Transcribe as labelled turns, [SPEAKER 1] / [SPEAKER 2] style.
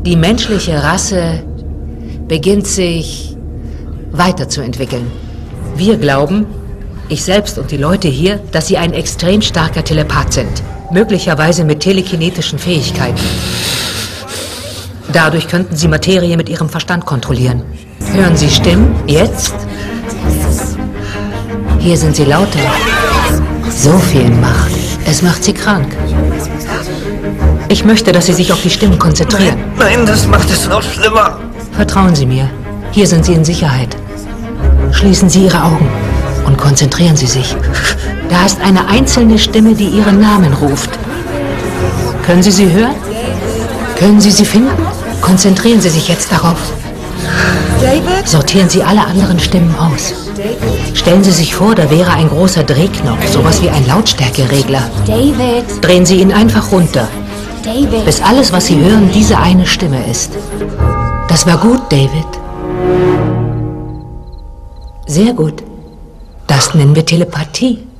[SPEAKER 1] Die menschliche Rasse beginnt sich weiterzuentwickeln. Wir glauben, ich selbst und die Leute hier, dass sie ein extrem starker Telepath sind. Möglicherweise mit telekinetischen Fähigkeiten. Dadurch könnten sie Materie mit ihrem Verstand kontrollieren. Hören Sie Stimmen? Jetzt? Hier sind sie lauter. So viel Macht. Es macht sie krank. Ich möchte, dass Sie sich auf die Stimmen konzentrieren.
[SPEAKER 2] Nein, das macht es noch schlimmer.
[SPEAKER 1] Vertrauen Sie mir. Hier sind Sie in Sicherheit. Schließen Sie Ihre Augen und konzentrieren Sie sich. Da ist eine einzelne Stimme, die Ihren Namen ruft. Können Sie sie hören? Können Sie sie finden? Konzentrieren Sie sich jetzt darauf.
[SPEAKER 3] David?
[SPEAKER 1] Sortieren Sie alle anderen Stimmen aus. Stellen Sie sich vor, da wäre ein großer Drehknopf, sowas wie ein Lautstärkeregler.
[SPEAKER 3] David?
[SPEAKER 1] Drehen Sie ihn einfach runter,
[SPEAKER 3] David?
[SPEAKER 1] bis alles, was Sie hören, diese eine Stimme ist. Das war gut, David. Sehr gut. Das nennen wir Telepathie.